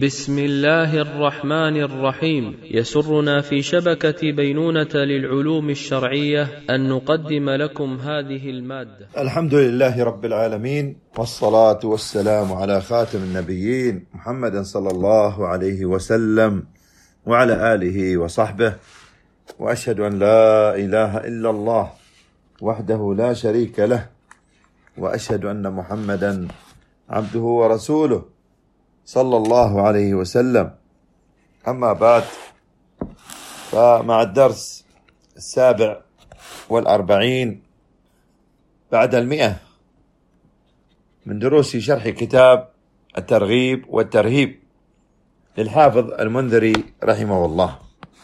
بسم الله الرحمن الرحيم. يسرنا في شبكة بينونة للعلوم الشرعية أن نقدم لكم هذه المادة. الحمد لله رب العالمين، والصلاة والسلام على خاتم النبيين محمد صلى الله عليه وسلم وعلى آله وصحبه، وأشهد أن لا إله إلا الله وحده لا شريك له، وأشهد أن محمدا عبده ورسوله صلى الله عليه وسلم. أما بعد، فمع الدرس 47 بعد 100 من دروس شرح كتاب الترغيب والترهيب للحافظ المنذري رحمه الله،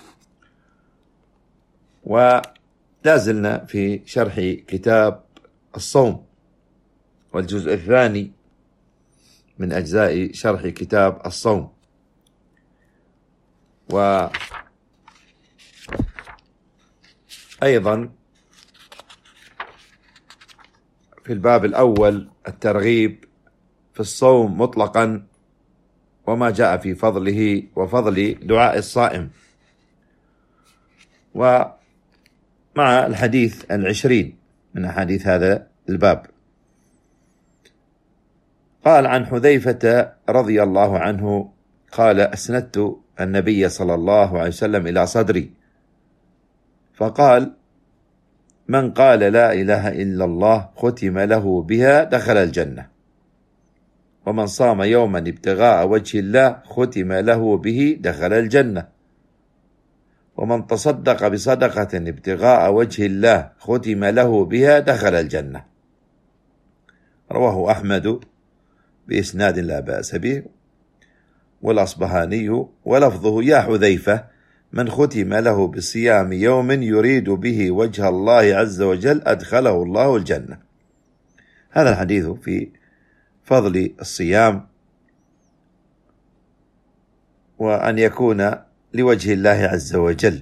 ولازلنا في شرح كتاب الصوم والجزء الثاني من أجزاء شرح كتاب الصوم. وأيضا في الباب الأول الترغيب في الصوم مطلقا، وما جاء في فضله وفضل دعاء الصائم، ومع الحديث 20 من أحاديث هذا الباب. قال عن حذيفة رضي الله عنه قال: أسندت النبي صلى الله عليه وسلم إلى صدري فقال: من قال لا إله إلا الله ختم له بها دخل الجنة، ومن صام يوما ابتغاء وجه الله ختم له به دخل الجنة، ومن تصدق بصدقة ابتغاء وجه الله ختم له بها دخل الجنة. رواه أحمد بإسناد لا بأس به، والأصبهاني ولفظه: يا حذيفة، من ختم له بصيام يوم يريد به وجه الله عز وجل أدخله الله الجنة. هذا الحديث في فضل الصيام، وأن يكون لوجه الله عز وجل،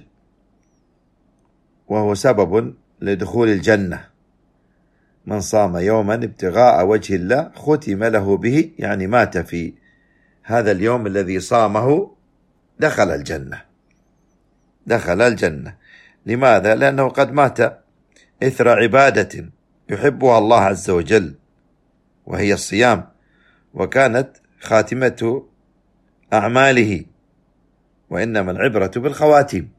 وهو سبب لدخول الجنة. من صام يوما ابتغاء وجه الله ختم له به، يعني مات في هذا اليوم الذي صامه دخل الجنة. دخل الجنة. لماذا؟ لأنه قد مات إثر عبادة يحبها الله عز وجل، وهي الصيام، وكانت خاتمة أعماله، وإنما العبرة بالخواتيم.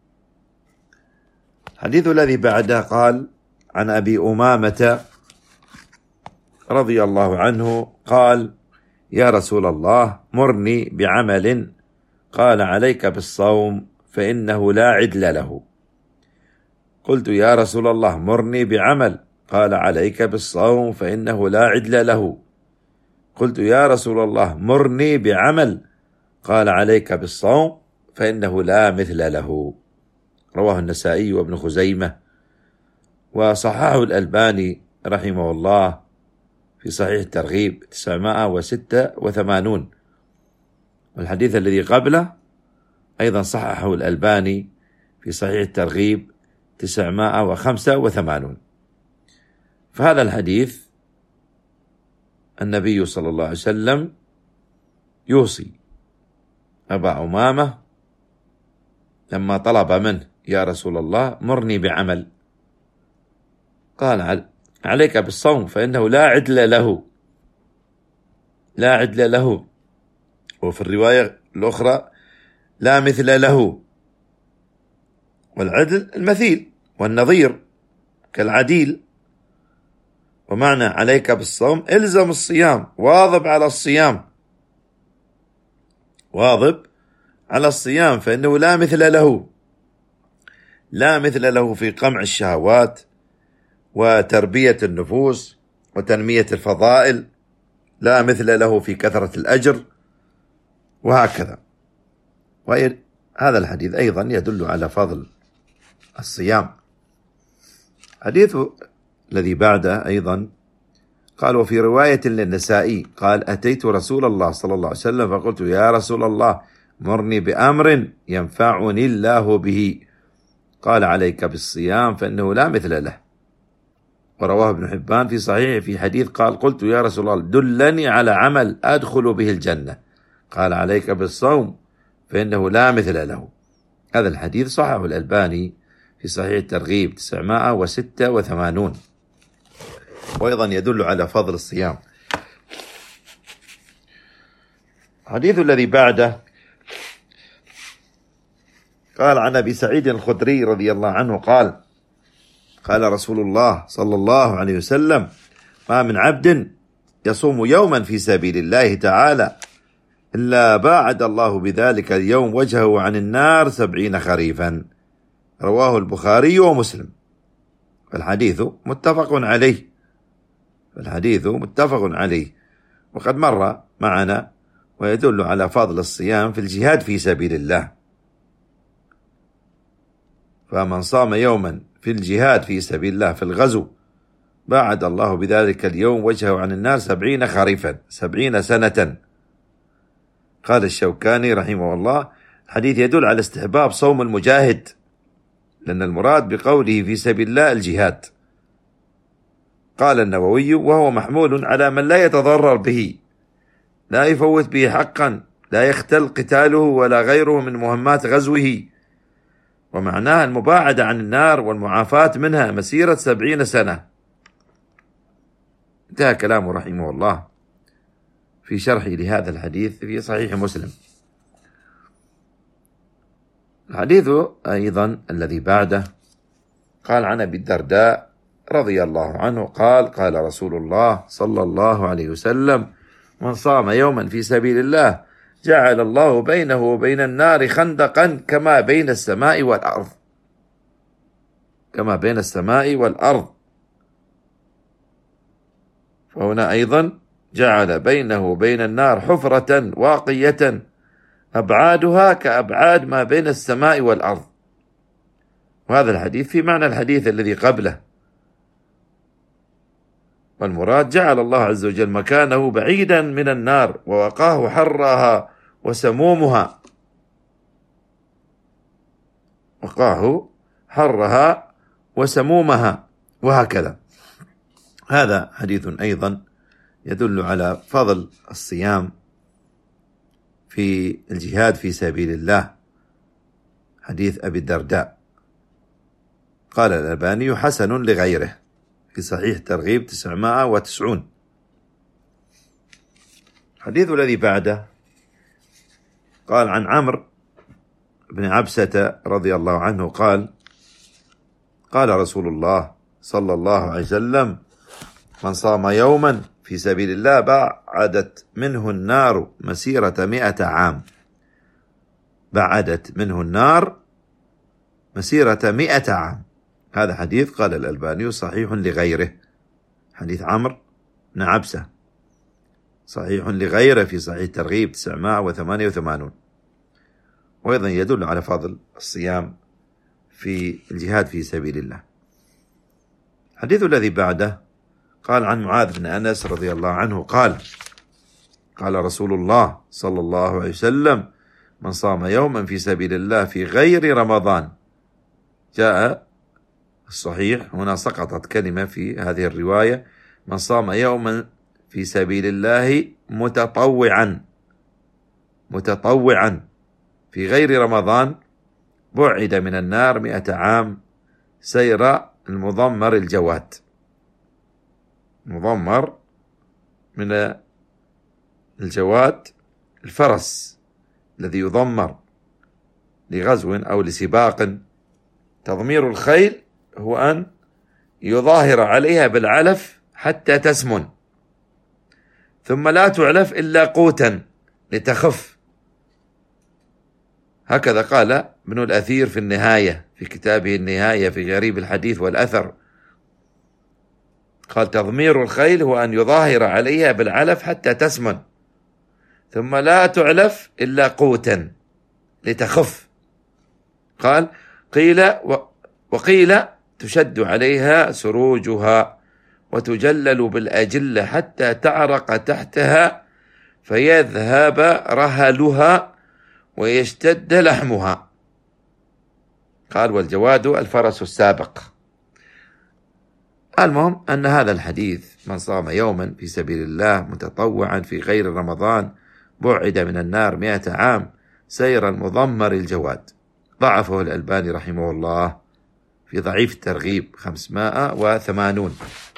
الحديث الذي بعده قال عن أبي أمامة رضي الله عنه قال: يا رسول الله، مرني بعمل. قال: عليك بالصوم فإنه لا عدل له. قلت: يا رسول الله، مرني بعمل. قال: عليك بالصوم فإنه لا عدل له. قلت: يا رسول الله، مرني بعمل. قال: عليك بالصوم فإنه لا مثل له. رواه النسائي وابن خزيمة، وصححه الألباني رحمه الله في صحيح الترغيب 986. والحديث الذي قبله أيضا صححه الألباني في صحيح الترغيب 985. فهذا الحديث النبي صلى الله عليه وسلم يوصي أبا أمامة لما طلب منه: يا رسول الله، مرني بعمل. قال: عليك بالصوم فإنه لا عدل له. لا عدل له. وفي الرواية الأخرى: لا مثل له. والعدل المثيل والنظير كالعديل. ومعنى عليك بالصوم: الزم الصيام، واظب على الصيام، واظب على الصيام، فإنه لا مثل له. لا مثل له في قمع الشهوات وتربية النفوس وتنمية الفضائل، لا مثل له في كثرة الأجر، وهكذا. وهذا الحديث أيضا يدل على فضل الصيام. حديث الذي بعده أيضا قال: وفي رواية للنسائي قال: أتيت رسول الله صلى الله عليه وسلم فقلت: يا رسول الله، مرني بأمر ينفعني الله به. قال: عليك بالصيام فإنه لا مثل له. ورواه ابن حبان في صحيحه في حديث قال: قلت: يا رسول الله، دلني على عمل أدخل به الجنة. قال عليك بالصوم فإنه لا مثل له. هذا الحديث صححه الألباني في صحيح الترغيب 986، وأيضا يدل على فضل الصيام. الحديث الذي بعده قال عن أبي سعيد الخدري رضي الله عنه قال قال رسول الله صلى الله عليه وسلم: ما من عبد يصوم يوما في سبيل الله تعالى إلا باعد الله بذلك اليوم وجهه عن النار 70 خريفا. رواه البخاري ومسلم. الحديث متفق عليه، وقد مر معنا ويدل على فضل الصيام في الجهاد في سبيل الله. فمن صام يوما في الجهاد في سبيل الله في الغزو باعد الله بذلك اليوم وجهه عن النار 70 خريفا، 70 سنة. قال الشوكاني رحمه الله: الحديث يدل على استحباب صوم المجاهد، لأن المراد بقوله في سبيل الله الجهاد. قال النووي: وهو محمول على من لا يتضرر به، لا يفوت به حقا، لا يختل قتاله ولا غيره من مهمات غزوه، ومعناها المباعدة عن النار والمعافاة منها مسيرة 70 سنة. انتهى كلامه رحمه الله في شرحه لهذا الحديث في صحيح مسلم. الحديث أيضا الذي بعده قال عن أبي الدرداء رضي الله عنه قال قال رسول الله صلى الله عليه وسلم: من صام يوما في سبيل الله جعل الله بينه وبين النار خندقا كما بين السماء والأرض. فهنا أيضا جعل بينه وبين النار حفرة واقية أبعادها كأبعاد ما بين السماء والأرض. وهذا الحديث في معنى الحديث الذي قبله، والمراد جعل الله عز وجل مكانه بعيدا من النار ووقاه حرها وسمومها وهكذا. هذا حديث أيضا يدل على فضل الصيام في الجهاد في سبيل الله، حديث أبي الدرداء. قال الألباني: حسن لغيره في صحيح ترغيب 990. الحديث الذي بعده قال عن عمرو بن عبسة رضي الله عنه قال قال رسول الله صلى الله عليه وسلم: من صام يوما في سبيل الله بعدت منه النار مسيرة 100 عام. بعدت منه النار مسيرة 100 عام. هذا حديث قال الألباني صحيح لغيره، حديث عمرو بن عبسة صحيح لغيره في صحيح ترغيب 988، وأيضا يدل على فضل الصيام في الجهاد في سبيل الله. الحديث الذي بعده قال عن معاذ بن أنس رضي الله عنه قال قال رسول الله صلى الله عليه وسلم: من صام يوما في سبيل الله في غير رمضان. جاء الصحيح هنا سقطت كلمة في هذه الرواية: من صام يوما في سبيل الله متطوعا في غير رمضان بعد من النار 100 عام سير المضمر الجواد. مضمر من الجواد الفرس الذي يضمر لغزو أو لسباق. تضمير الخيل هو أن يظاهر عليها بالعلف حتى تسمن، ثم لا تعلف إلا قوتا لتخف. هكذا قال ابن الأثير في النهاية، في كتابه النهاية في غريب الحديث والأثر، قال: تضمير الخيل هو أن يظاهر عليها بالعلف حتى تسمن، ثم لا تعلف إلا قوتا لتخف. قال: وقيل تشد عليها سروجها وتجلل بالأجلة حتى تعرق تحتها فيذهب رهلها ويشتد لحمها. قال: والجواد الفرس السابق. المهم أن هذا الحديث: من صام يوما في سبيل الله متطوعا في غير رمضان بعد من النار 100 عام سير المضمر الجواد. ضعفه الألباني رحمه الله في ضعيف الترغيب 580.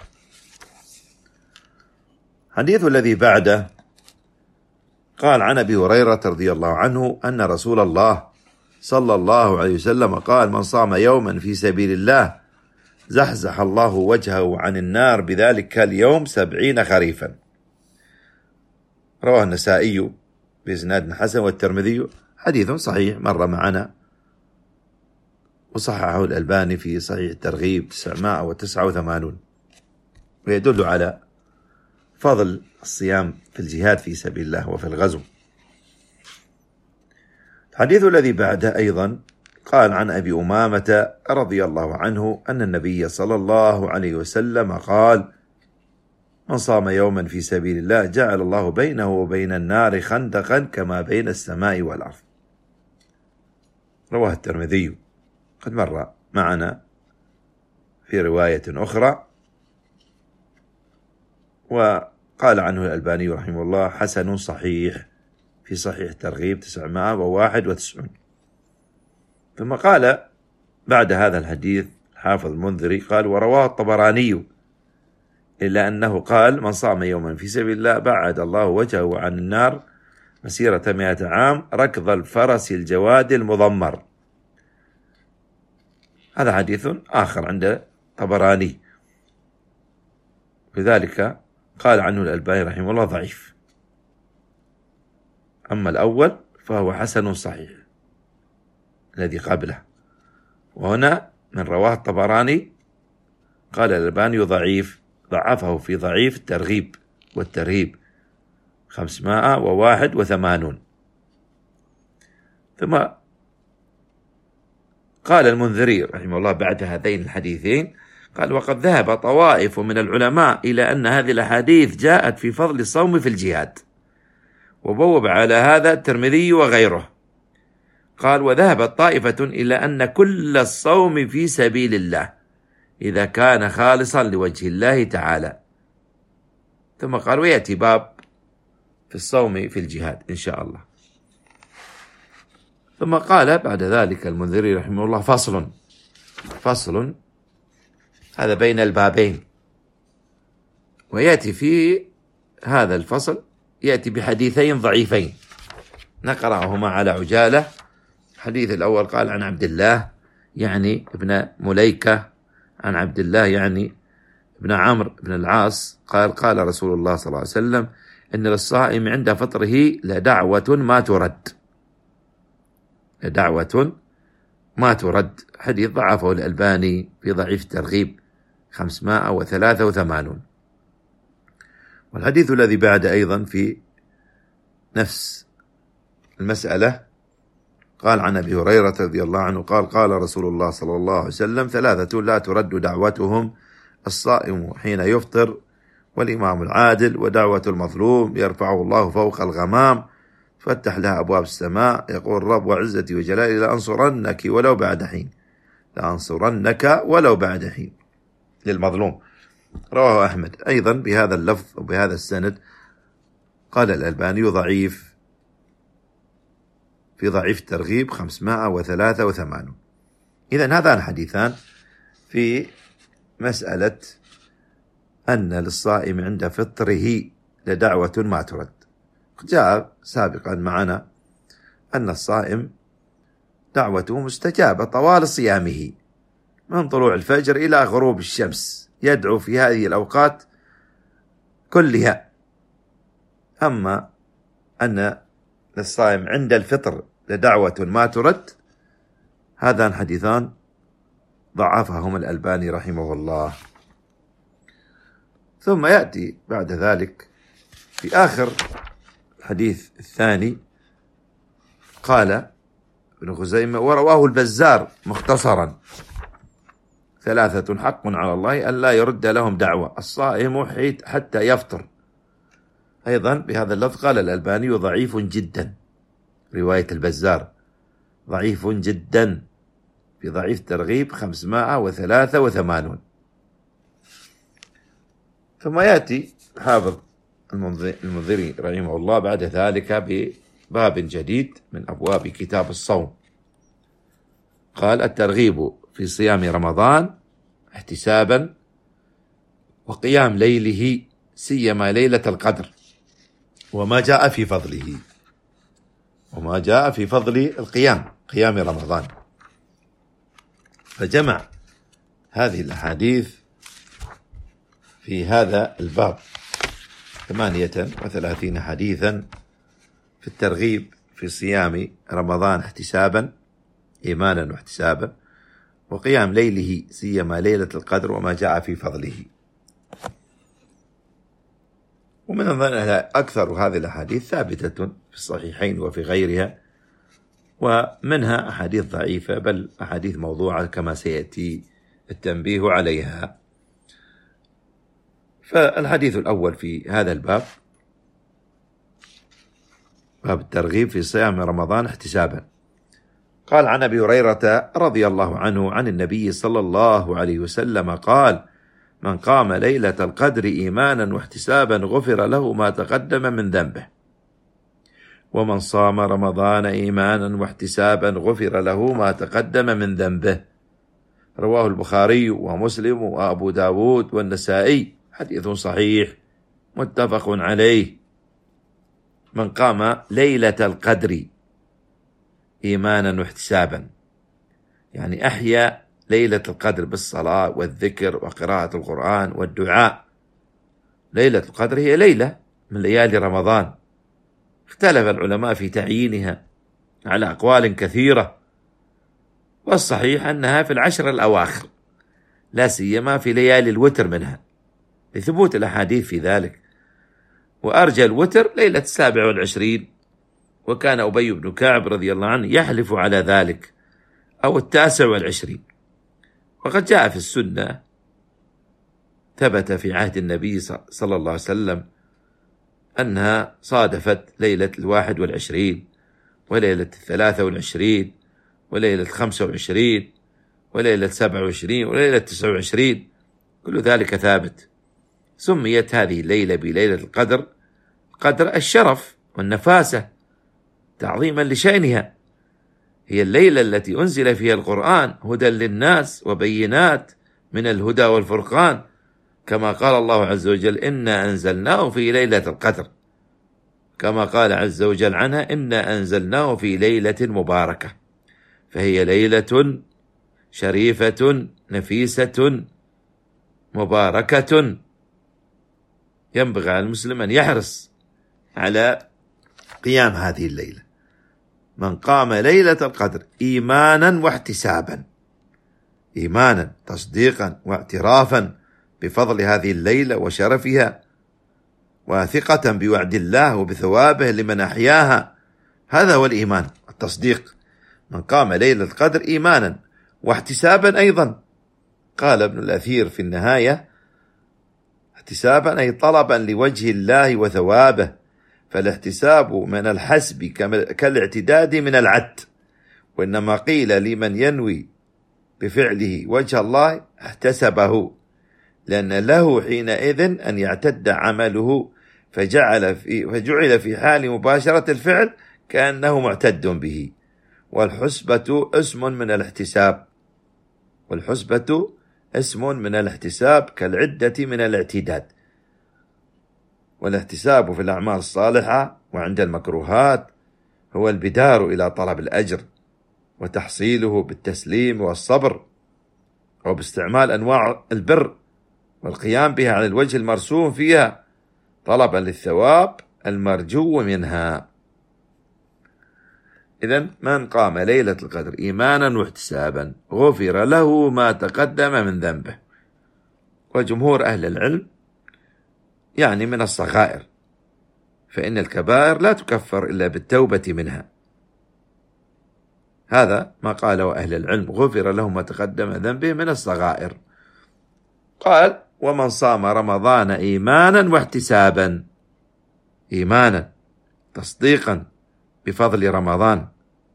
حديث الذي بعده قال عن أبي هريرة رضي الله عنه أن رسول الله صلى الله عليه وسلم قال: من صام يوما في سبيل الله زحزح الله وجهه عن النار بذلك اليوم 70 خريفا. رواه النسائي بإسناد حسن والترمذي حديث صحيح مر معنا، وصححه الألباني في صحيح الترغيب 989، ويدل على فضل الصيام في الجهاد في سبيل الله وفي الغزو. الحديث الذي بعده أيضا قال عن أبي أمامة رضي الله عنه أن النبي صلى الله عليه وسلم قال: من صام يوما في سبيل الله جعل الله بينه وبين النار خندقا كما بين السماء والأرض. رواه الترمذي، قد مر معنا في رواية أخرى، وقال عنه الألباني رحمه الله حسن صحيح في صحيح الترغيب 991. ثم قال بعد هذا الحديث حافظ المنذري قال: ورواه الطبراني إلا أنه قال: من صام يوما في سبيل الله بعد الله وجهه عن النار مسيرة 100 عام ركض الفرس الجواد المضمر. هذا حديث آخر عند الطبراني، لذلك قال عنه الألباني رحمه الله ضعيف. أما الأول فهو حسن صحيح الذي قبله، وهنا من رواه الطبراني قال الألباني ضعيف، ضعفه في ضعيف الترغيب والترهيب 581. ثم قال المنذري رحمه الله بعد هذين الحديثين قال: وقد ذهب طوائف من العلماء إلى أن هذه الأحاديث جاءت في فضل الصوم في الجهاد، وبوب على هذا الترمذي وغيره. قال: وذهبت طائفة إلى أن كل الصوم في سبيل الله إذا كان خالصا لوجه الله تعالى. ثم قال: ويأتي باب في الصوم في الجهاد إن شاء الله. ثم قال بعد ذلك المنذري رحمه الله: فصل هذا بين البابين، ويأتي في هذا الفصل يأتي بحديثين ضعيفين نقرأهما على عجالة. الحديث الأول قال عن عبد الله يعني ابن مليكة عن عبد الله يعني ابن عمرو بن العاص قال: قال رسول الله صلى الله عليه وسلم: إن للصائم عند فطره لدعوة ما ترد. لدعوة ما ترد. حديث ضعفه الألباني في ضعيف الترغيب 583. والحديث الذي بعد أيضا في نفس المسألة قال عن أبي هريرة رضي الله عنه قال: قال رسول الله صلى الله عليه وسلم: 3 لا ترد دعوتهم: الصائم حين يفطر، والإمام العادل، ودعوة المظلوم يرفعه الله فوق الغمام فتح لها أبواب السماء يقول رب وعزتي وجلالي لأنصرنك ولو بعد حين، لأنصرنك ولو بعد حين للمظلوم. رواه أحمد أيضا بهذا اللفظ وبهذا السند. قال الألباني ضعيف في ضعيف الترغيب 583. إذن هذان حديثان في مسألة أن للصائم عند فطره لدعوة ما ترد. جاء سابقا معنا أن الصائم دعوته مستجابة طوال صيامه من طلوع الفجر إلى غروب الشمس، يدعو في هذه الأوقات كلها. أما أن للصائم عند الفطر لدعوة ما ترد، هذان حديثان ضعفهم الألباني رحمه الله. ثم يأتي بعد ذلك في آخر الحديث الثاني قال ابن خزيمة: ورواه البزار مختصرا: 3 حق على الله أن لا يرد لهم دعوة: الصائم حتى يفطر. أيضا بهذا اللفظ قال الألباني ضعيف جدا. رواية البزار ضعيف جدا في ضعيف الترغيب 583. ثم يأتي حافظ المنذري رحمه الله بعد ذلك بباب جديد من أبواب كتاب الصوم. قال: الترغيب في صيام رمضان احتسابا وقيام ليله سيما ليلة القدر وما جاء في فضله، وما جاء في فضل قيام رمضان. فجمع هذه الأحاديث في هذا الباب 38 حديثا في الترغيب في صيام رمضان احتسابا إيمانا واحتسابا وقيام ليله سيما ليلة القدر وما جاء في فضله. ومن أكثر هذه الأحاديث ثابتة في الصحيحين وفي غيرها، ومنها أحاديث ضعيفة بل أحاديث موضوعة كما سيأتي التنبيه عليها. فالحديث الأول في هذا الباب باب الترغيب في صيام رمضان احتسابا. قال: عن أبي هريرة رضي الله عنه عن النبي صلى الله عليه وسلم قال: من قام ليلة القدر إيمانا واحتسابا غفر له ما تقدم من ذنبه، ومن صام رمضان إيمانا واحتسابا غفر له ما تقدم من ذنبه. رواه البخاري ومسلم وأبو داود والنسائي، حديث صحيح متفق عليه. من قام ليلة القدر إيمانا واحتسابا، يعني أحيا ليلة القدر بالصلاة والذكر وقراءة القرآن والدعاء. ليلة القدر هي ليلة من ليالي رمضان، اختلف العلماء في تعيينها على أقوال كثيرة، والصحيح أنها في العشر الأواخر، لا سيما في ليالي الوتر منها لثبوت الأحاديث في ذلك. وأرجى الوتر ليلة 27، وكان أبي بن كعب رضي الله عنه يحلف على ذلك، أو 29. وقد جاء في السنة ثبت في عهد النبي صلى الله عليه وسلم أنها صادفت ليلة 21 وليلة 23 وليلة 25 وليلة 27 وليلة 29، كل ذلك ثابت. سميت هذه الليلة بليلة القدر قدر الشرف والنفاسة تعظيما لشأنها. هي الليلة التي أنزل فيها القرآن هدى للناس وبينات من الهدى والفرقان، كما قال الله عز وجل: إنا أنزلناه في ليلة القدر، كما قال عز وجل عنها: إنا أنزلناه في ليلة مباركة. فهي ليلة شريفة نفيسة مباركة، ينبغي على المسلم أن يحرص على قيام هذه الليلة. من قام ليلة القدر إيمانا واحتسابا، إيمانا تصديقا واعترافا بفضل هذه الليلة وشرفها، وثقة بوعد الله وبثوابه لمن أحياها. هذا هو الإيمان التصديق. من قام ليلة القدر إيمانا واحتسابا أيضا. قال ابن الأثير في النهاية: احتسابا أي طلبا لوجه الله وثوابه، فالاحتساب من الحسب كالاعتداد من العد، وإنما قيل لمن ينوي بفعله وجه الله احتسبه، لأن له حينئذ أن يعتد عمله، فجعل في حال مباشرة الفعل كأنه معتد به. والحسبة اسم من الاحتساب، والحسبة اسم من الاحتساب كالعدة من الاعتداد. والاحتساب في الأعمال الصالحة وعند المكروهات هو البدار إلى طلب الأجر وتحصيله بالتسليم والصبر، وباستعمال أنواع البر والقيام بها على الوجه المرسوم فيها طلبا للثواب المرجو منها. إذن من قام ليلة القدر إيمانا واحتسابا غفر له ما تقدم من ذنبه. وجمهور أهل العلم يعني من الصغائر، فإن الكبائر لا تكفر إلا بالتوبة منها. هذا ما قاله أهل العلم: غفر له ما تقدم ذنبه من الصغائر. قال: ومن صام رمضان إيمانا واحتسابا، إيمانا تصديقا بفضل رمضان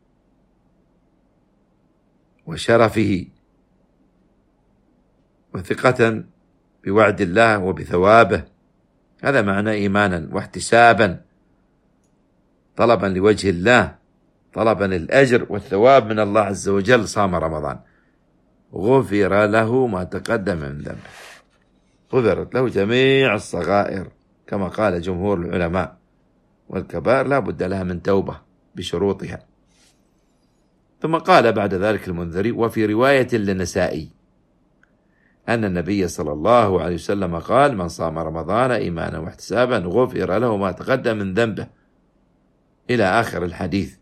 وشرفه، وثقة بوعد الله وبثوابه، هذا معنى إيمانا واحتسابا، طلبا لوجه الله، طلبا الأجر والثواب من الله عز وجل. صام رمضان غفر له ما تقدم من ذنبه، غفرت له جميع الصغائر كما قال جمهور العلماء، والكبائر لا بد لها من توبة بشروطها. ثم قال بعد ذلك المنذري: وفي رواية للنسائي أن النبي صلى الله عليه وسلم قال: من صام رمضان إيمانا واحتسابا غفر له ما تقدم من ذنبه، إلى آخر الحديث.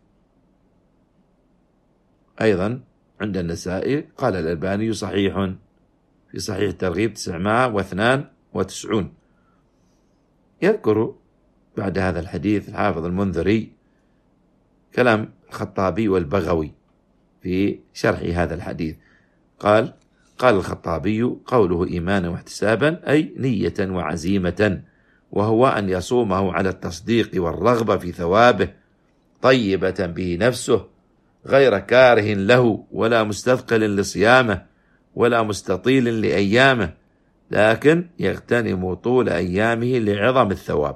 أيضا عند النسائي قال الألباني صحيح في صحيح الترغيب 992. يذكر بعد هذا الحديث الحافظ المنذري كلام الخطابي والبغوي في شرح هذا الحديث. قال الخطابي: قوله إيمانا واحتسابا أي نية وعزيمة، وهو أن يصومه على التصديق والرغبة في ثوابه، طيبة به نفسه، غير كاره له ولا مستثقل لصيامه ولا مستطيل لأيامه، لكن يغتنم طول أيامه لعظم الثواب.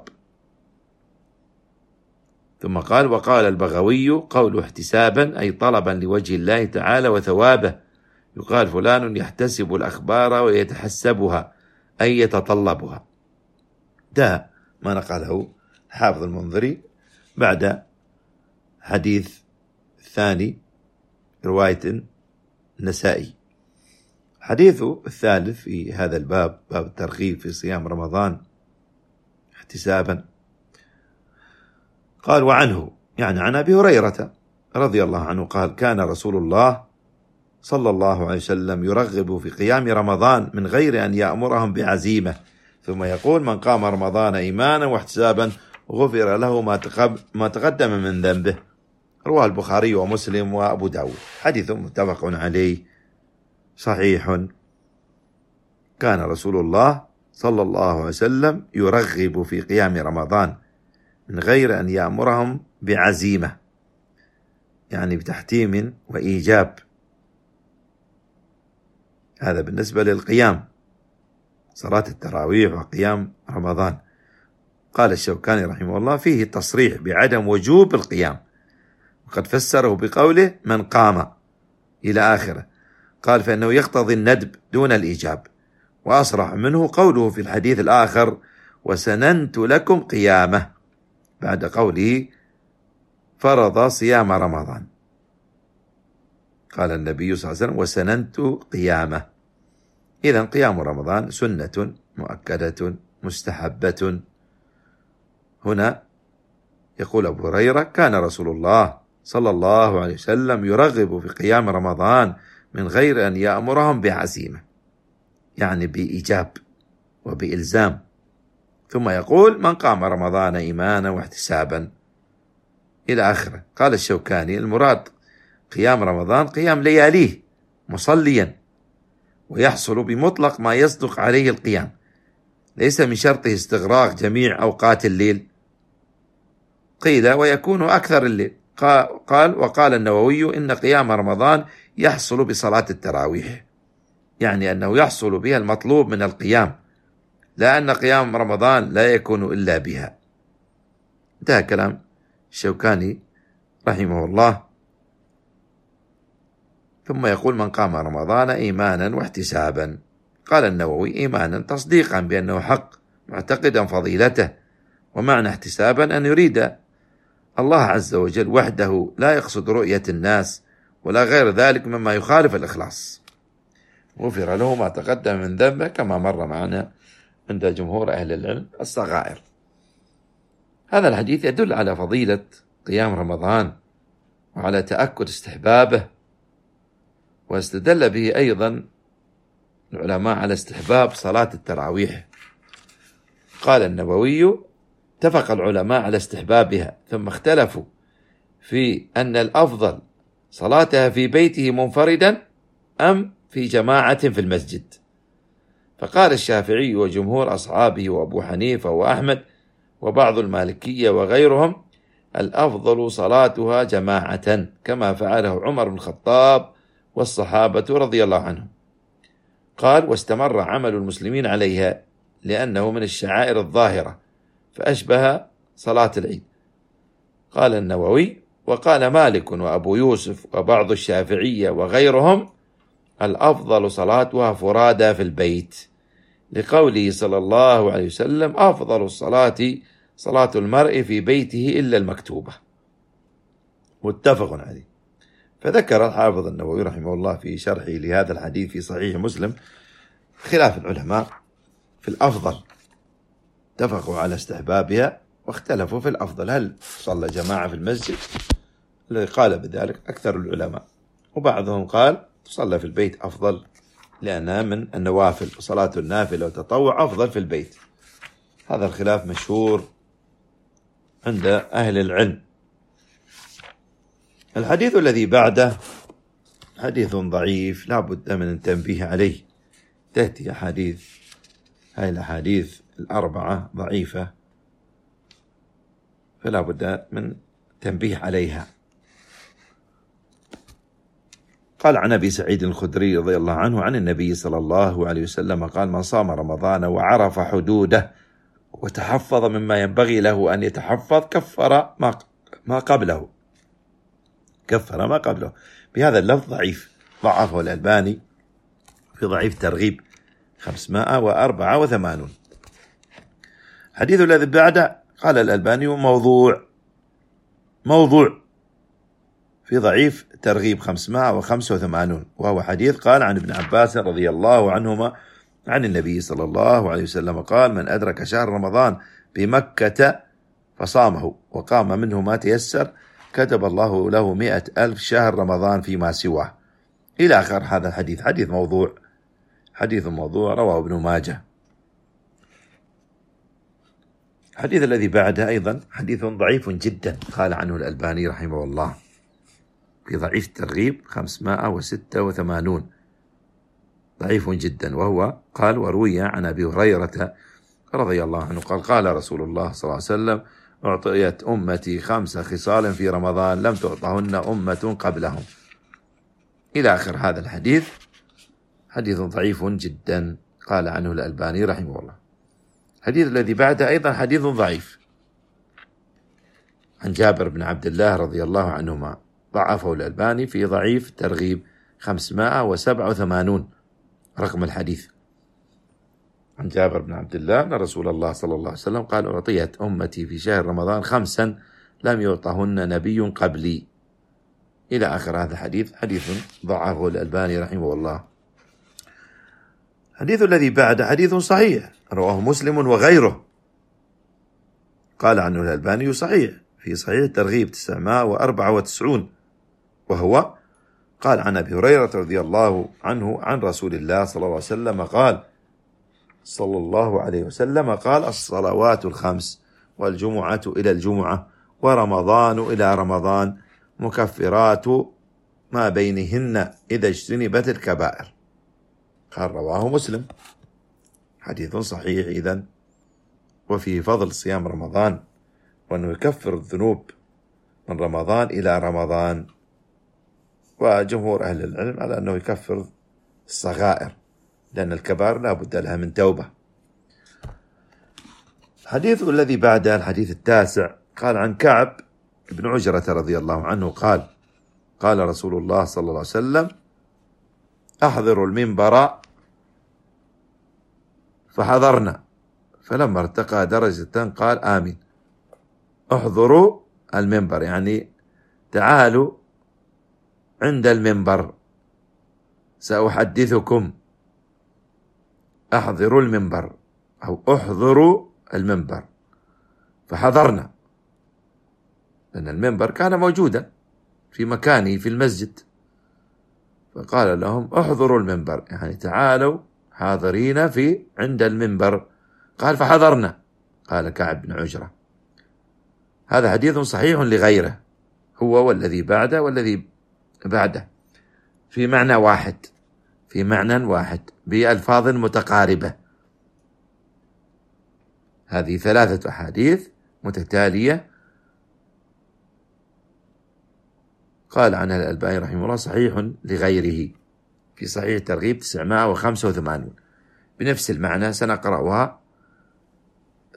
ثم قال: وقال البغوي: قول احتسابا أي طلبا لوجه الله تعالى وثوابه، يقال فلان يحتسب الأخبار ويتحسبها أي يتطلبها. ده ما نقله حافظ المنذري بعد حديث الثاني رواية النسائي. حديث الثالث في هذا الباب، باب الترغيب في صيام رمضان احتسابا، قال: وعنه يعني عن أبي هريرة رضي الله عنه قال: كان رسول الله صلى الله عليه وسلم يرغب في قيام رمضان من غير أن يأمرهم بعزيمة، ثم يقول: من قام رمضان إيمانا واحتسابا غفر له ما تقدم من ذنبه. رواه البخاري ومسلم وأبو داود، حديث متفق عليه صحيح. كان رسول الله صلى الله عليه وسلم يرغب في قيام رمضان من غير أن يأمرهم بعزيمة، يعني بتحتيم وإيجاب. هذا بالنسبة للقيام، صلاة التراويح وقيام رمضان. قال الشوكاني رحمه الله: فيه تصريح بعدم وجوب القيام، وقد فسره بقوله: من قام إلى آخره. قال: فإنه يقتضي الندب دون الإيجاب. وأصرح منه قوله في الحديث الآخر: وسننت لكم قيامه، بعد قوله: فرض صيام رمضان. قال النبي صلى الله عليه وسلم: وسننت قيامه. إذن قيام رمضان سنة مؤكدة مستحبة. هنا يقول أبو هريرة: كان رسول الله صلى الله عليه وسلم يرغب في قيام رمضان من غير أن يأمرهم بعزيمة، يعني بإيجاب وبإلزام. ثم يقول: من قام رمضان إيمانا واحتسابا، إلى آخره. قال الشوكاني: المراد قيام رمضان قيام لياليه مصليا، ويحصل بمطلق ما يصدق عليه القيام، ليس من شرطه استغراق جميع أوقات الليل. قيل: ويكون أكثر الليل. وقال النووي: إن قيام رمضان يحصل بصلاة التراويح، يعني أنه يحصل بها المطلوب من القيام، لا أن قيام رمضان لا يكون إلا بها. انتهى كلام الشوكاني رحمه الله. ثم يقول: من قام رمضان إيمانا واحتسابا. قال النووي: إيمانا تصديقا بأنه حق، معتقدا فضيلته، ومعنى احتسابا أن يريد الله عز وجل وحده، لا يقصد رؤية الناس ولا غير ذلك مما يخالف الإخلاص. غفر له ما تقدم من ذنبه، كما مر معنا عند جمهور أهل العلم الصغائر. هذا الحديث يدل على فضيلة قيام رمضان وعلى تأكد استحبابه، واستدل به أيضا العلماء على استحباب صلاة التراويح. قال النووي: اتفق العلماء على استحبابها، ثم اختلفوا في أن الأفضل صلاتها في بيته منفردا أم في جماعة في المسجد. فقال الشافعي وجمهور أصحابه وأبو حنيفة وأحمد وبعض المالكية وغيرهم: الأفضل صلاتها جماعة، كما فعله عمر بن الخطاب والصحابة رضي الله عنهم. قال: واستمر عمل المسلمين عليها لأنه من الشعائر الظاهرة فأشبه صلاة العيد. قال النووي: وقال مالك وأبو يوسف وبعض الشافعية وغيرهم: الأفضل صلاتها فرادى في البيت، لقوله صلى الله عليه وسلم: أفضل الصلاة صلاة المرء في بيته إلا المكتوبة. متفق عليه. فذكر الحافظ النووي رحمه الله في شرحه لهذا الحديث في صحيح مسلم خلاف العلماء في الأفضل، اتفقوا على استحبابها واختلفوا في الأفضل، هل صلى جماعة في المسجد؟ الذي قال بذلك أكثر العلماء، وبعضهم قال تصلى في البيت أفضل لأنها من النوافل، وصلاة النافلة والتطوع أفضل في البيت. هذا الخلاف مشهور عند أهل العلم. الحديث الذي بعده حديث ضعيف لا بد من التنبيه عليه. تأتي أحاديث، هاي الأحاديث الأربعة ضعيفة فلا بد من تنبيه عليها. قال عن أبي سعيد الخدري رضي الله عنه عن النبي صلى الله عليه وسلم قال: من صام رمضان وعرف حدوده وتحفظ مما ينبغي له أن يتحفظ كفر ما قبله. كفر ما قبله. بهذا اللفظ ضعيف، ضعفه الألباني في ضعيف ترغيب 584. الحديث الذي بعده قال الألباني موضوع في ضعيف ترغيب 585، وهو حديث قال عن ابن عباس رضي الله عنهما عن النبي صلى الله عليه وسلم قال: من أدرك شهر رمضان بمكة فصامه وقام منه ما تيسر كتب الله له 100,000 شهر رمضان فيما سواه، إلى آخر هذا الحديث. حديث موضوع رواه ابن ماجه. الحديث الذي بعده أيضا حديث ضعيف جدا، قال عنه الألباني رحمه الله في ضعيف الترغيب 586، ضعيف جدا، وهو قال: وروي عن أبي هريرة رضي الله عنه قال: قال رسول الله صلى الله عليه وسلم: أعطيت أمتي 5 خصال في رمضان لم تعطهن أمة قبلهم، إلى آخر هذا الحديث. حديث ضعيف جدا، قال عنه الألباني رحمه الله. الحديث الذي بعده أيضا حديث ضعيف، عن جابر بن عبد الله رضي الله عنهما، ضعفه الألباني في ضعيف ترغيب 587 رقم الحديث. عن جابر بن عبد الله أن رسول الله صلى الله عليه وسلم قال: أعطيت أمتي في شهر رمضان 5 لم يعطهن نبي قبلي، إلى آخر هذا الحديث. حديث ضعفه الألباني رحمه الله. الحديث الذي بعد حديث صحيح رواه مسلم وغيره، قال عنه الألباني صحيح في صحيح الترغيب 994، وهو قال عن أبي هريرة رضي الله عنه عن رسول الله صلى الله عليه وسلم قال: صلى الله عليه وسلم قال: الصلوات الخمس والجمعة إلى الجمعة ورمضان إلى رمضان مكفرات ما بينهن إذا اجتنبت الكبائر. قال رواه مسلم. حديث صحيح إذن، وفيه فضل صيام رمضان وأنه يكفر الذنوب من رمضان إلى رمضان، وجمهور أهل العلم على أنه يكفر الصغائر لأن الكبائر لا بد لها من توبة. الحديث الذي بعده الحديث 9 قال عن كعب بن عجرة رضي الله عنه قال: قال رسول الله صلى الله عليه وسلم: أحضروا المنبر فحضرنا، فلما ارتقى درجة قال: آمين. احضروا المنبر يعني تعالوا عند المنبر سأحدثكم. أحضروا المنبر أو احضروا المنبر، فحضرنا لأن المنبر كان موجودا في مكانه في المسجد، فقال لهم: احضروا المنبر يعني تعالوا حاضرين في عند المنبر. قال: فحضرنا. قال كعب بن عجرة. هذا حديث صحيح لغيره، هو والذي بعده والذي بعده في معنى واحد بألفاظ متقاربة. هذه 3 أحاديث متتالية قال عنها الألباني رحمه الله صحيح لغيره في صحيح الترغيب 985 بنفس المعنى. سنقرأها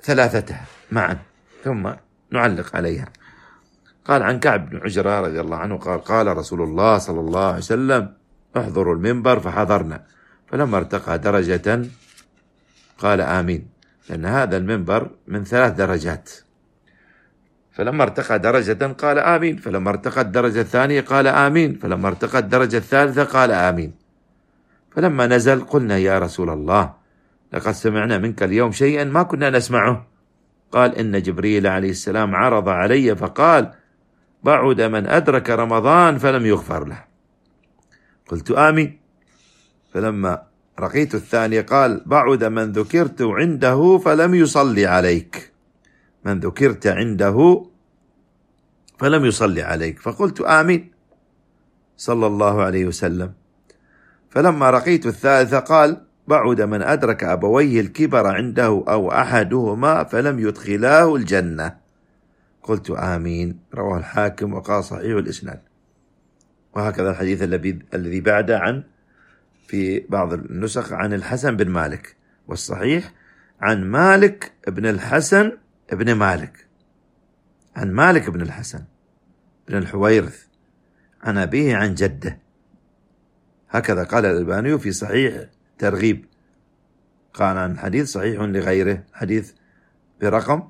ثلاثتها معا ثم نعلق عليها. قال عن كعب بن عجرة رضي الله عنه قال قال رسول الله صلى الله عليه وسلم احضروا المنبر، فحضرنا، فلما ارتقى درجة قال آمين، لأن هذا المنبر من 3 درجات، فلما ارتقى درجة قال آمين، فلما ارتقى الدرجة الثانية قال آمين، فلما ارتقى الدرجة الثالثة قال آمين. فلما نزل قلنا يا رسول الله لقد سمعنا منك اليوم شيئا ما كنا نسمعه. قال إن جبريل عليه السلام عرض علي فقال بعد من أدرك رمضان فلم يغفر له. قلت آمين. فلما رقيت الثانية قال بعد من ذكرت عنده فلم يصلي عليك، من ذكرت عنده فلم يصلي عليك، فقلت آمين صلى الله عليه وسلم. فلما رقيت الثالثة قال بعد من أدرك أبويه الكبر عنده أو أحدهما فلم يدخلاه الجنة، قلت آمين. رواه الحاكم وقال صحيح الإسناد. وهكذا الحديث الذي بعده عن في بعض النسخ عن الحسن بن مالك، والصحيح عن مالك بن الحسن بن مالك، عن مالك بن الحسن بن الحويرث عن أبيه عن جده. هكذا قال الألباني في صحيح ترغيب، قال عن حديث صحيح لغيره، حديث برقم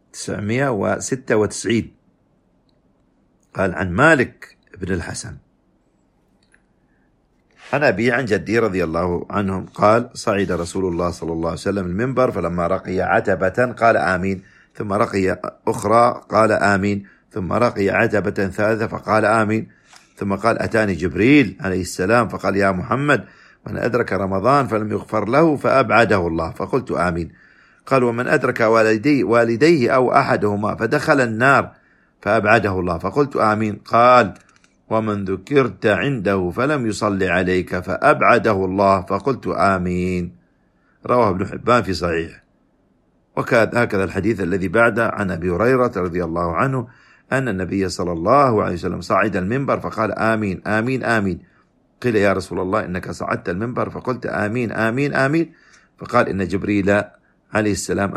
996، قال عن مالك بن الحسن عن أبي عن جدي رضي الله عنهم قال صعد رسول الله صلى الله عليه وسلم المنبر، فلما رقي عتبة قال آمين، ثم رقي أخرى قال آمين، ثم رقي عتبة ثالثة فقال آمين، ثم قال أتاني جبريل عليه السلام فقال يا محمد من أدرك رمضان فلم يغفر له فأبعده الله، فقلت آمين. قال ومن أدرك والديه أو أحدهما فدخل النار فأبعده الله، فقلت آمين. قال ومن ذكرت عنده فلم يصلي عليك فأبعده الله، فقلت آمين. رواه ابن حبان في صحيح. وهكذا الحديث الذي بعده عن أبي هريرة رضي الله عنه أن النبي صلى الله عليه وسلم صعد المنبر فقال آمين آمين آمين. قيل يا رسول الله إنك صعدت المنبر، فقلت آمين آمين آمين. فقال إن جبريل عليه السلام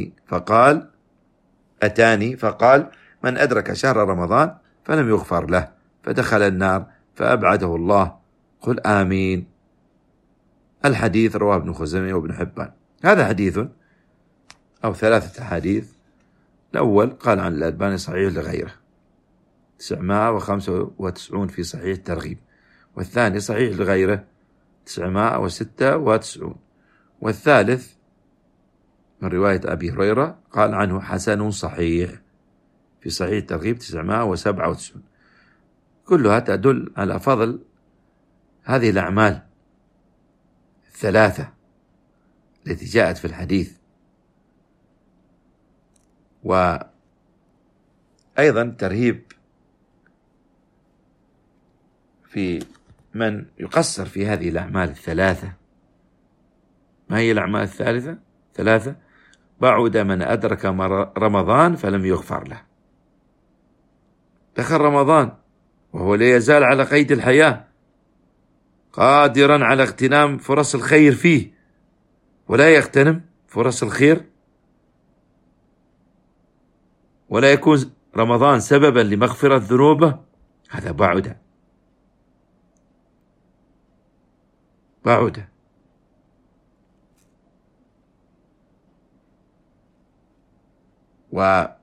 أتاني فقال من أدرك شهر رمضان فلم يغفر له فدخل النار فأبعده الله، قل آمين. الحديث رواه ابن خزيمة وابن حبان. هذا حديث أو 3 أحاديث. الأول قال عن الألباني صحيح لغيره 995 في صحيح الترغيب، والثاني صحيح لغيره 996، والثالث من رواية أبي هريرة قال عنه حسن صحيح في صحيح الترغيب 997. كلها تدل على فضل هذه الأعمال 3 التي جاءت في الحديث. وأيضا ترهيب في من يقصر في هذه الأعمال 3. ما هي الأعمال 3؟ بعد من أدرك رمضان فلم يغفر له، دخل رمضان وهو لا يزال على قيد الحياة قادرا على اغتنام فرص الخير فيه، ولا يغتنم فرص الخير، ولا يكون رمضان سببا لمغفرة ذنوبه، هذا بعد. والعمل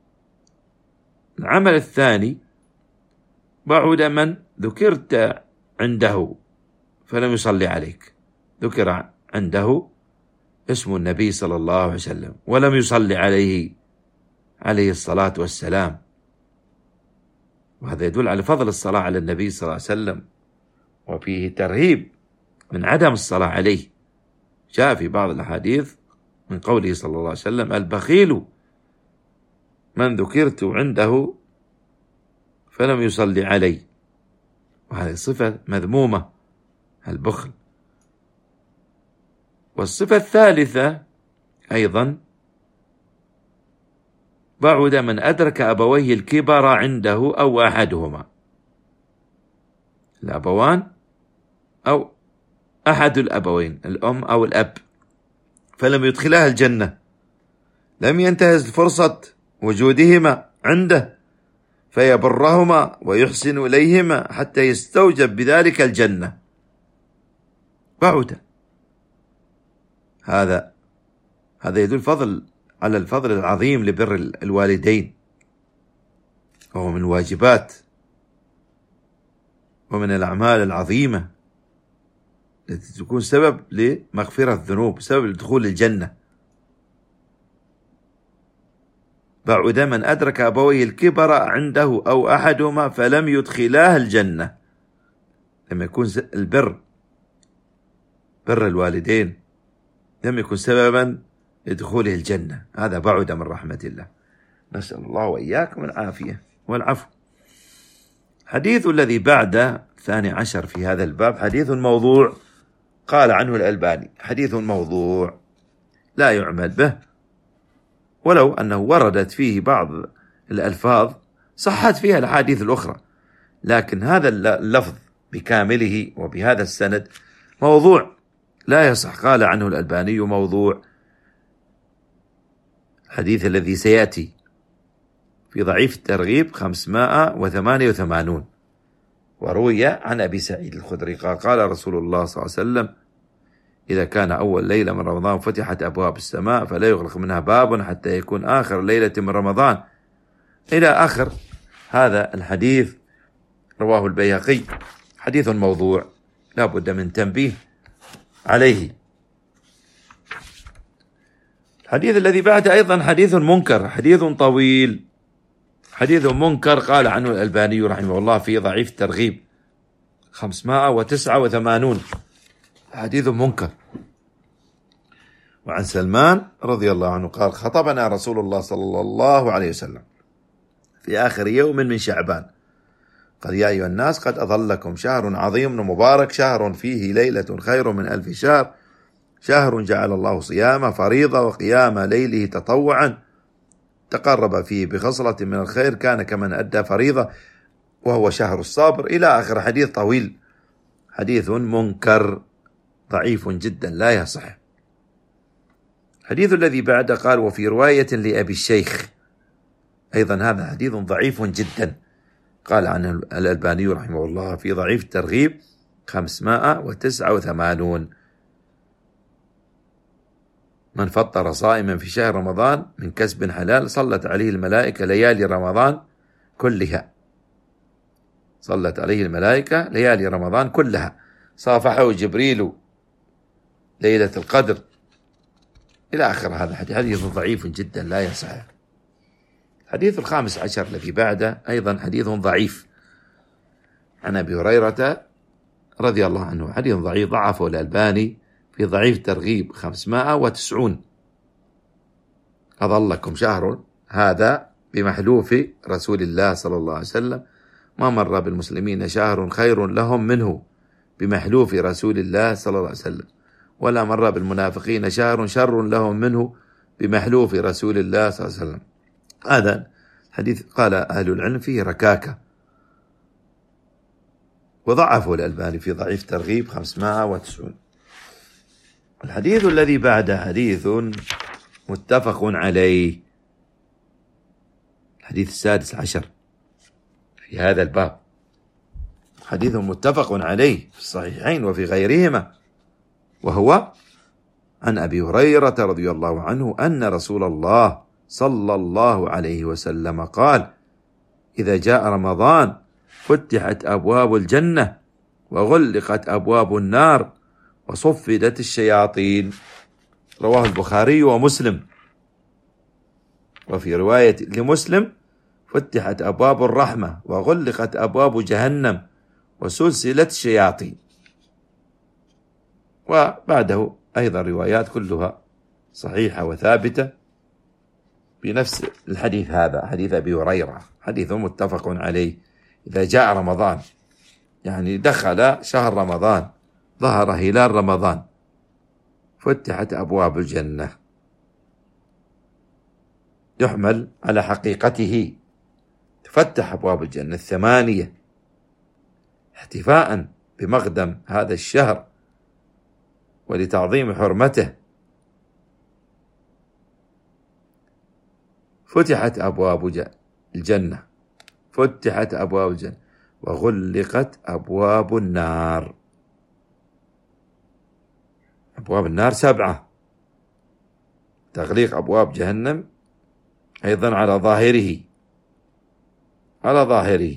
الثاني بعد من ذكرت عنده فلم يصلي عليك، ذكر عنده اسم النبي صلى الله عليه وسلم ولم يصلي عليه الصلاة والسلام، وهذا يدل على فضل الصلاة على النبي صلى الله عليه وسلم، وفيه ترهيب من عدم الصلاة عليه. جاء في بعض الأحاديث من قوله صلى الله عليه وسلم البخيل من ذكرت عنده فلم يصلي علي، وهذه صفة مذمومة البخل. والصفة الثالثة أيضا بعد من أدرك أبويه الكبر عنده أو أحدهما، الأبوان أو أحد الأبوين، الأم أو الأب، فلم يدخلها الجنة، لم ينتهز فرصة وجودهما عنده فيبرهما ويحسن إليهما حتى يستوجب بذلك الجنة. بعد هذا يدل على الفضل العظيم لبر الوالدين، وهو من الواجبات ومن الأعمال العظيمة التي تكون سبب لمغفرة الذنوب، سبب لدخول الجنة. بعد من أدرك أبويه الكبر عنده أو أحدهما فلم يدخلاه الجنة. لما يكون بر الوالدين لم يكن سببا لدخوله الجنة، هذا بعد من رحمة الله. نسأل الله وإياكم العافية والعفو. حديث الذي بعد 12 في هذا الباب حديث موضوع، قال عنه الألباني حديث موضوع لا يعمل به، ولو أنه وردت فيه بعض الألفاظ صحت فيها الأحاديث الأخرى، لكن هذا اللفظ بكامله وبهذا السند موضوع لا يصح. قال عنه الألباني موضوع. الحديث الذي سيأتي في ضعيف الترغيب 588، وروي عن أبي سعيد الخدري قال رسول الله صلى الله عليه وسلم: إذا كان أول ليلة من رمضان فتحت أبواب السماء فلا يغلق منها باب حتى يكون آخر ليلة من رمضان، إلى آخر هذا الحديث. رواه البيهقي. حديث موضوع لا بد من تنبيه عليه. الحديث الذي بعده أيضا حديث منكر، حديث طويل، حديث منكر. قال عنه الألباني رحمه الله في ضعيف الترغيب 589 حديث منكر. وعن سلمان رضي الله عنه قال: خطبنا رسول الله صلى الله عليه وسلم في آخر يوم من شعبان قال: يا أيها الناس قد أظلكم شهر عظيم مبارك، شهر فيه ليلة خير من 1000 شهر، شهر جعل الله صيامه فريضة وقيام ليله تطوعا، تقرب فيه بخصلة من الخير كان كمن أدى فريضة، وهو شهر الصبر، إلى آخر. حديث طويل، حديث منكر ضعيف جدا لا يصح. الحديث الذي بعده قال: وفي رواية لأبي الشيخ أيضا هذا حديث ضعيف جدا. قال عنه الألباني رحمه الله في ضعيف الترغيب 589: من فطر صائما في شهر رمضان من كسب حلال صلت عليه الملائكة ليالي رمضان كلها، صلت عليه الملائكة ليالي رمضان كلها، صافحه جبريل ليلة القدر، إلى آخر. هذا حديث ضعيف جدا لا يصح. الحديث 15 الذي بعده أيضا حديث ضعيف، عن أبي هريرة رضي الله عنه، حديث ضعيف ضعفه الألباني في ضعيف ترغيب 590: أظلكم شهر، هذا بمحلوف رسول الله صلى الله عليه وسلم، ما مر بالمسلمين شهر خير لهم منه بمحلوف رسول الله صلى الله عليه وسلم، ولا مر بالمنافقين شهر شر لهم منه بمحلوف رسول الله صلى الله عليه وسلم. هذا الحديث قال أهل العلم فيه ركاكة، وضعفه الألباني في ضعيف ترغيب 590. الحديث الذي بعده حديث متفق عليه، الحديث 16 في هذا الباب، حديث متفق عليه في الصحيحين وفي غيرهما، وهو عن أبي هريرة رضي الله عنه أن رسول الله صلى الله عليه وسلم قال: إذا جاء رمضان فتحت أبواب الجنة وغلقت أبواب النار وصفدت الشياطين. رواه البخاري ومسلم. وفي رواية لمسلم: فتحت أبواب الرحمة وغلقت أبواب جهنم وسلسلت الشياطين. وبعده أيضا روايات كلها صحيحة وثابتة بنفس الحديث هذا، حديث أبي هريرة، حديث متفق عليه. إذا جاء رمضان يعني دخل شهر رمضان، ظهر هلال رمضان، فتحت أبواب الجنة، يحمل على حقيقته، تفتح أبواب الجنة 8 احتفاء بمقدم هذا الشهر ولتعظيم حرمته. فتحت أبواب الجنة، فتحت أبواب الجنة وغلقت أبواب النار. أبواب النار 7. تغليق أبواب جهنم أيضا على ظاهره، على ظاهره.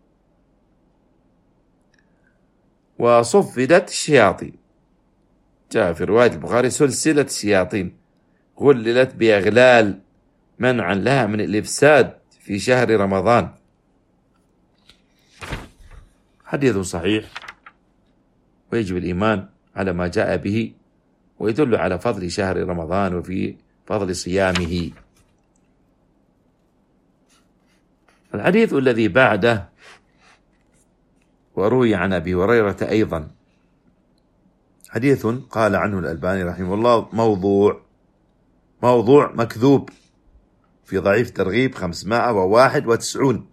وصفدت الشياطين، جاء في رواية البخاري سلسلة الشياطين غللت بأغلال منعا لها من الإفساد في شهر رمضان. حديث صحيح ويجب الإيمان على ما جاء به، ويدل على فضل شهر رمضان وفي فضل صيامه. الحديث الذي بعده وروي عن أبي هريرة أيضا، حديث قال عنه الألباني رحمه الله موضوع مكذوب في ضعيف ترغيب 591.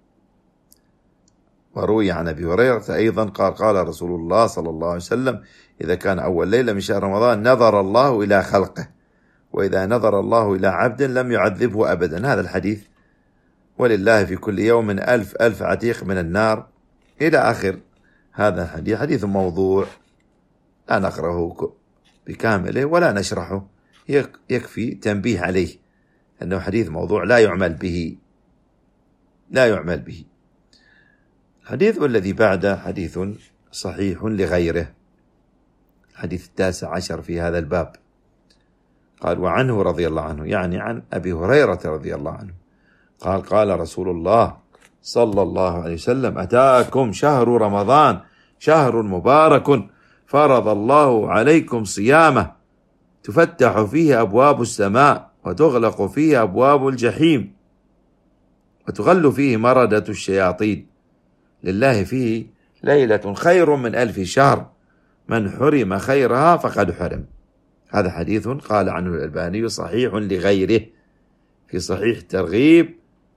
وروي عن أبي هريرة أيضا قال رسول الله صلى الله عليه وسلم: إذا كان أول ليلة من شهر رمضان نظر الله إلى خلقه، وإذا نظر الله إلى عبد لم يعذبه أبدا. هذا الحديث: ولله في كل يوم 1000 عتيق من النار، إلى آخر هذا الحديث. حديث موضوع لا نقرأه بكامله ولا نشرحه، يكفي تنبيه عليه أنه حديث موضوع لا يعمل به، لا يعمل به. الحديث الذي بعده حديث صحيح لغيره، الحديث 19 في هذا الباب. قال: وعنه رضي الله عنه، يعني عن أبي هريرة رضي الله عنه، قال رسول الله صلى الله عليه وسلم: أتاكم شهر رمضان شهر مبارك فرض الله عليكم صيامه، تفتح فيه أبواب السماء وتغلق فيه أبواب الجحيم وتغل فيه مردة الشياطين، لله فيه ليلة خير من 1000 شهر، من حرم خيرها فقد حرم. هذا حديث قال عنه الألباني صحيح لغيره في صحيح الترغيب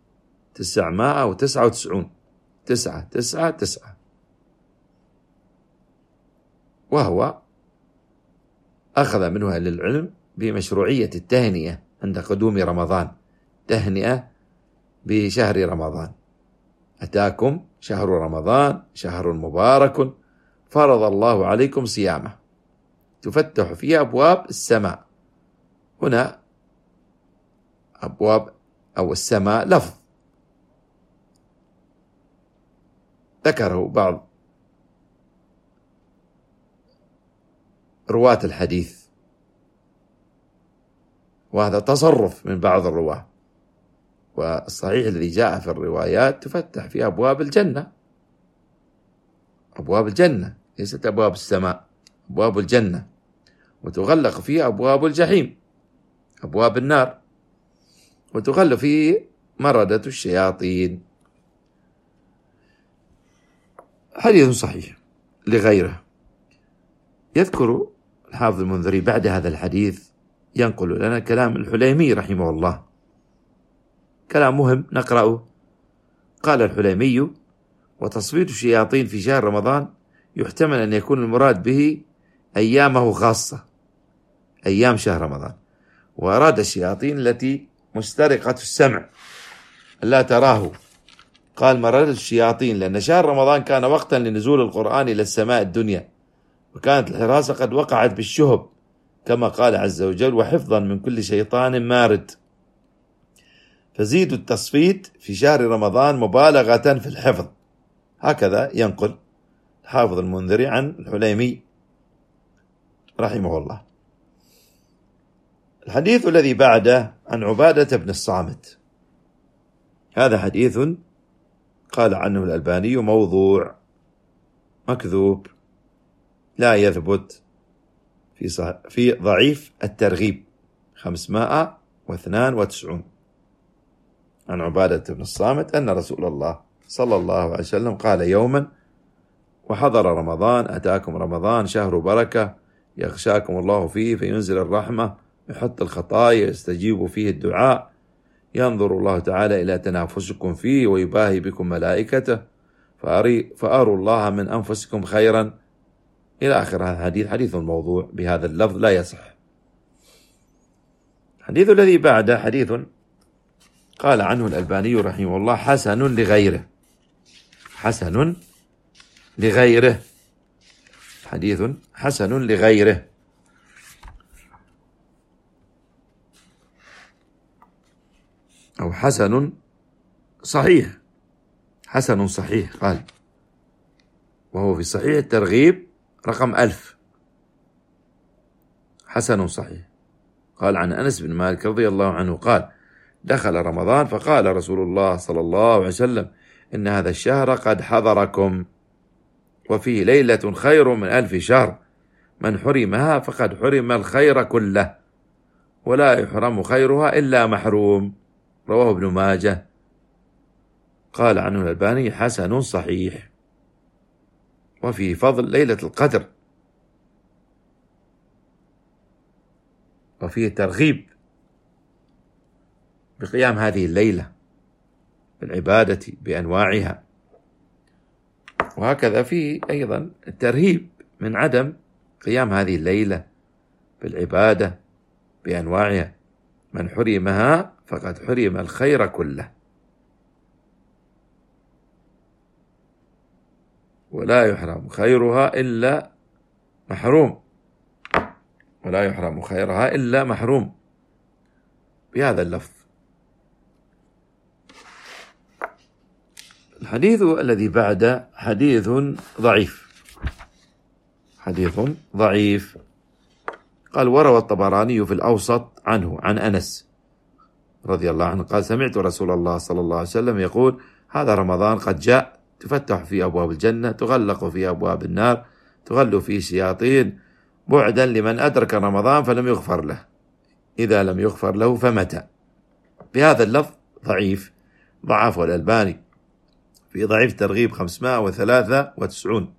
999 999. وهو أخذ منه أهل العلم بمشروعية التهنئة عند قدوم رمضان، تهنئة بشهر رمضان. أتاكم شهر رمضان شهر مبارك فرض الله عليكم صيامه، تفتح فيه أبواب السماء. هنا أبواب أو السماء لفظ ذكره بعض رواة الحديث، وهذا تصرف من بعض الرواة. والصحيح الذي جاء في الروايات تفتح في أبواب الجنة، أبواب الجنة ليست أبواب السماء، أبواب الجنة، وتغلق فيه أبواب الجحيم، أبواب النار، وتغلق فيه مردة الشياطين. حديث صحيح لغيره. يذكر الحافظ المنذري بعد هذا الحديث، ينقل لنا كلام الحليمي رحمه الله، كلام مهم نقرأه. قال الحليمي: وتصفيد الشياطين في شهر رمضان يحتمل أن يكون المراد به أيامه خاصة، أيام شهر رمضان، وأراد الشياطين التي مسترقة السمع لا تراه. قال: مراد الشياطين لأن شهر رمضان كان وقتا لنزول القرآن إلى السماء الدنيا، وكانت الحراسة قد وقعت بالشهب كما قال عز وجل: وحفظا من كل شيطان مارد. فزيد التصفيد في شهر رمضان مبالغة في الحفظ. هكذا ينقل الحافظ المنذري عن الحليمي رحمه الله. الحديث الذي بعده عن عبادة بن الصامت، هذا حديث قال عنه الألباني موضوع مكذوب لا يثبت في ضعيف الترغيب 592. عن عبادة بن الصامت أن رسول الله صلى الله عليه وسلم قال يوما وحضر رمضان: أتاكم رمضان شهر بركة يغشاكم الله فيه فينزل الرحمة، يحط الخطايا، يستجيب فيه الدعاء، ينظر الله تعالى إلى تنافسكم فيه ويباهي بكم ملائكته، فأروا الله من أنفسكم خيرا، إلى آخر هذا الحديث. حديث موضوع بهذا اللفظ لا يصح. الحديث الذي بعده حديث قال عنه الألباني رحمه الله حسن لغيره، حسن لغيره، حديث حسن لغيره. أو حسن صحيح، حسن صحيح قال، وهو في صحيح الترغيب رقم 1000. حسن صحيح. قال عن أنس بن مالك رضي الله عنه قال دخل رمضان فقال رسول الله صلى الله عليه وسلم إن هذا الشهر قد حضركم وفيه ليلة خير من 1000 شهر، من حرمها فقد حرم الخير كله ولا يحرم خيرها إلا محروم. رواه ابن ماجه. قال عنه الألباني حسن صحيح. وفي فضل ليلة القدر، وفيه ترغيب بقيام هذه الليلة بالعبادة بأنواعها، وهكذا فيه أيضا الترهيب من عدم قيام هذه الليلة بالعبادة بأنواعها، من حرمها فقد حرم الخير كله ولا يحرم خيرها إلا محروم، ولا يحرم خيرها إلا محروم، بهذا اللفظ. الحديث الذي بعد حديث ضعيف، حديث ضعيف. قال وروى الطبراني في الأوسط عنه عن أنس رضي الله عنه قال سمعت رسول الله صلى الله عليه وسلم يقول هذا رمضان قد جاء، تفتح فيه أبواب الجنة، تغلق فيه أبواب النار، تغل فيه الشياطين، بعدا لمن أدرك رمضان فلم يغفر له، إذا لم يغفر له فمتى. بهذا اللفظ ضعيف، ضعفه الألباني في ضعيف ترغيب 593.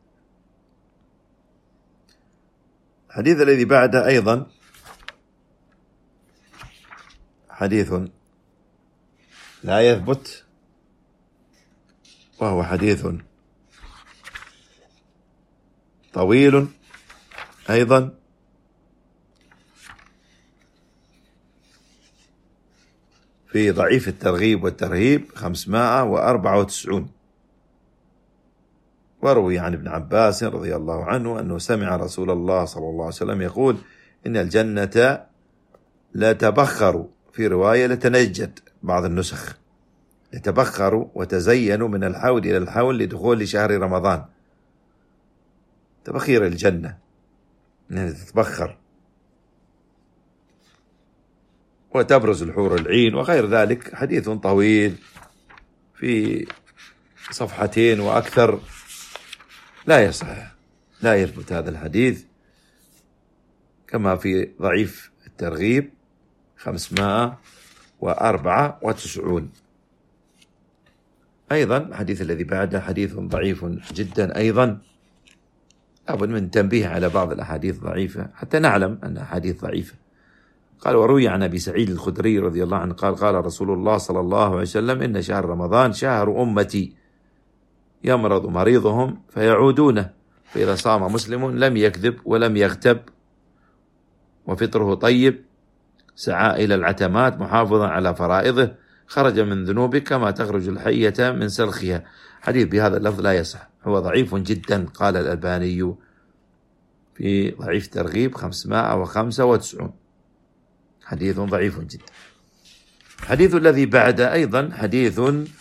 الحديث الذي بعده أيضا حديث لا يثبت، وهو حديث طويل أيضا، في ضعيف الترغيب والترهيب 594. وروي عن ابن عباس رضي الله عنه أنه سمع رسول الله صلى الله عليه وسلم يقول إن الجنة لا تبخر، في رواية لتنجد، بعض النسخ يتبخروا وتزينوا من الحول إلى الحول لدخول شهر رمضان. تبخير الجنة أنها تتبخر وتبرز الحور العين وغير ذلك. حديث طويل في صفحتين وأكثر، لا يصح، لا يثبت هذا الحديث، كما في ضعيف الترغيب 594. أيضا الحديث الذي بعده حديث ضعيف جدا أيضا، لابد من تنبيه على بعض الأحاديث ضعيفة حتى نعلم أن أحاديث ضعيفة. قال وروي عن أبي سعيد الخدري رضي الله عنه قال قال رسول الله صلى الله عليه وسلم إن شهر رمضان شهر أمتي، يمرض مريضهم فيعودونه، فإذا صام مسلم لم يكذب ولم يغتب وفطره طيب، سعى إلى العتمات محافظا على فرائضه، خرج من ذنوبه كما تخرج الحية من سلخها. حديث بهذا اللفظ لا يصح، هو ضعيف جدا. قال الألباني في ضعيف ترغيب 595، حديث ضعيف جدا. الحديث الذي بعد أيضا حديث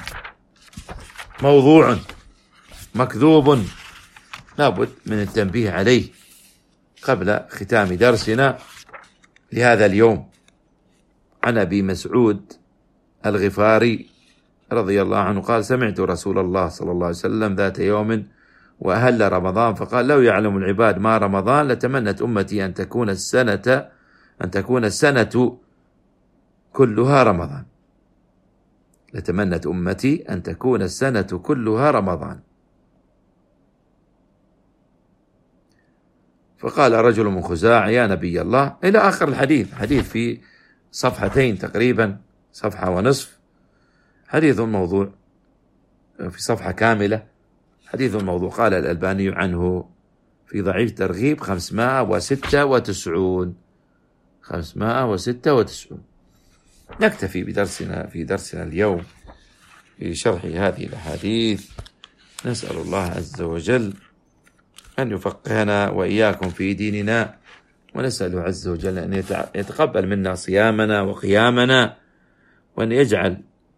موضوع مكذوب، لابد من التنبيه عليه قبل ختام درسنا لهذا اليوم. عن أبي مسعود الغفاري رضي الله عنه قال سمعت رسول الله صلى الله عليه وسلم ذات يوم وأهل رمضان فقال لو يعلم العباد ما رمضان لتمنت أمتي أن تكون السنة كلها رمضان، لتمنت أمتي أن تكون السنة كلها رمضان. فقال رجل من خزاعة يا نبي الله، إلى آخر الحديث. حديث في صفحتين تقريبا، صفحة ونصف، حديث موضوع في صفحة كاملة، حديث موضوع. قال الألباني عنه في ضعيف ترغيب 596. نكتفي بدرسنا في درسنا اليوم في شرح هذه الأحاديث. نسأل الله عز وجل أن يفقهنا وإياكم في ديننا، ونسأل عز وجل أن يتقبل منا صيامنا وقيامنا، وأن يجعل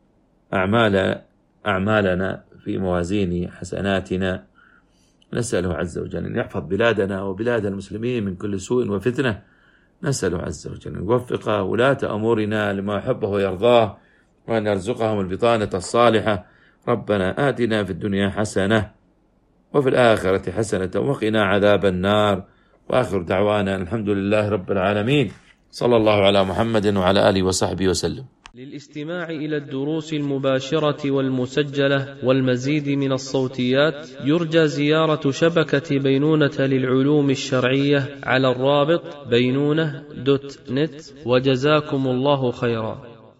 أعمالنا في موازين حسناتنا. نسأله عز وجل أن يحفظ بلادنا وبلاد المسلمين من كل سوء وفتنة. نسأله عز وجل أن يوفق ولاة أمورنا لما يحبه ويرضاه، وأن يرزقهم البطانة الصالحة. ربنا آتنا في الدنيا حسنة وفي الآخرة حسنة وقنا عذاب النار. وآخر دعوانا الحمد لله رب العالمين، صلى الله على محمد وعلى آله وصحبه وسلم. للاستماع إلى الدروس المباشرة والمسجلة والمزيد من الصوتيات يرجى زيارة شبكة بينونة للعلوم الشرعية على الرابط بينونة.net. وجزاكم الله خيرا.